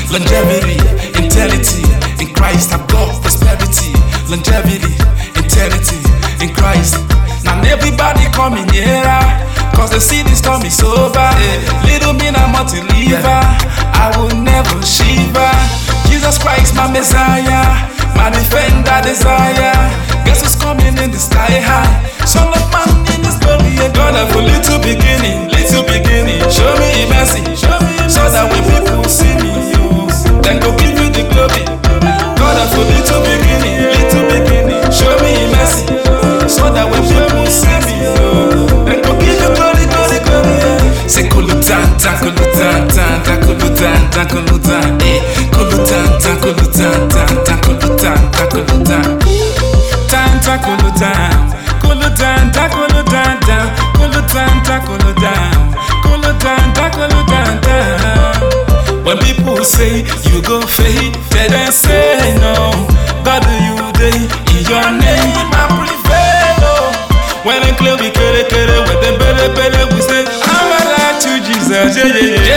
Longevity, integrity, in Christ I've got prosperity. Longevity, integrity, in Christ. Now everybody coming here, cause they see this storm is over. Little me I'm not a lever, I will never shiver. Jesus Christ my Messiah, my defender desire. Guess who's coming in the sky high? Son of man in his glory. God of a little beginning, show me mercy, so that when people see me, then go give you the glory. God of a little beginning, show me mercy, so that when people see me, then go give you glory. Say kulutan, kulutan, kulutan, kulutan, kulutan, kulutan, kulutan, kulutan, tanta kulutan, kulutan, kulutan, kulutan, kulutan, kulutan, kulutan. When people say you go fade, they don't say no. God do you day in your name, I prevail. When they clear we kere, when they better, we say I'm alive to Jesus. Yeah, yeah, yeah.